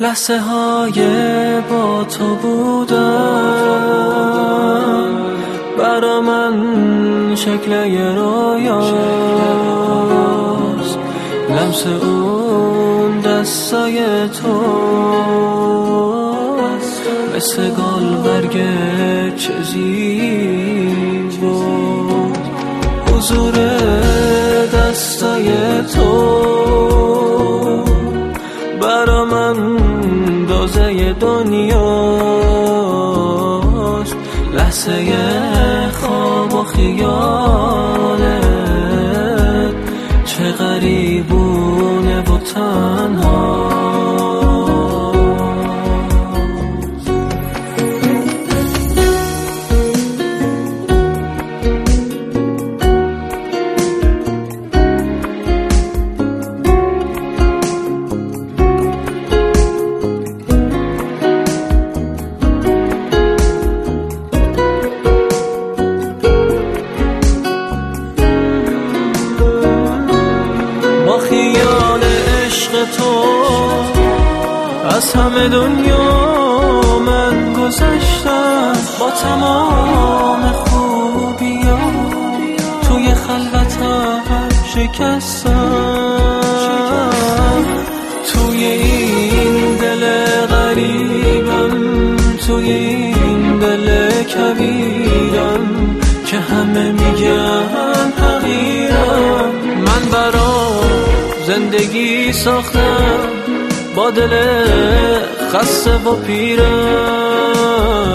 لحظه های با تو بودن برا من شکل یه رویاست، لمس اون دستای تو مثل گل برگ چیزی بود. حضور دستای تو برا من دوزه دنیاست، لحظه خواب و خیالت چه غریبونه و تنها. خیال عشق تو از همه دنیا من گذشتم، با تمام خوبیا توی خلوتم شکستم. توی این دل غریبم، توی این دل کبیرم که همه میگن حقیرم. من برا زندگی ساختم با دل خسته و پیرم،